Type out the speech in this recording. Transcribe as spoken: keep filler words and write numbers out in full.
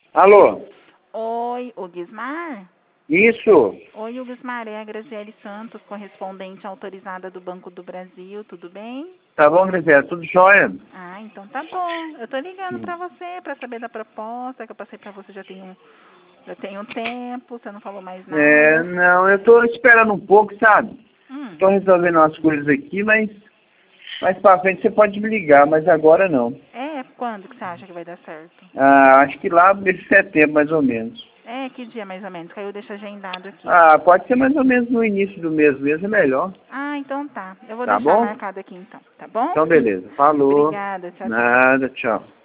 Alô? Oi, o Guismar? Isso? Oi, o Guismar, é a Graziele Santos, correspondente autorizada do Banco do Brasil, tudo bem? Tá bom, Graziela, tudo jóia? Ah, então tá bom. Eu tô ligando Hum. pra você, pra saber da proposta, que eu passei pra você já tem um, já tem um tempo, você não falou mais É, nada. não, eu tô esperando um pouco, sabe? Hum. Tô resolvendo umas coisas aqui, mas mais pra frente você pode me ligar, mas agora não. É, quando que você acha que vai dar certo? Ah, acho que lá mês de setembro, mais ou menos. É, que dia mais ou menos? Que aí eu deixo agendado aqui. Ah, pode ser mais ou menos no início do mês mesmo, é melhor. Ah, então tá. Eu vou Tá deixar bom? marcado aqui então, tá bom? Então, beleza. Falou. Obrigada, tchau, tchau. Nada, tchau.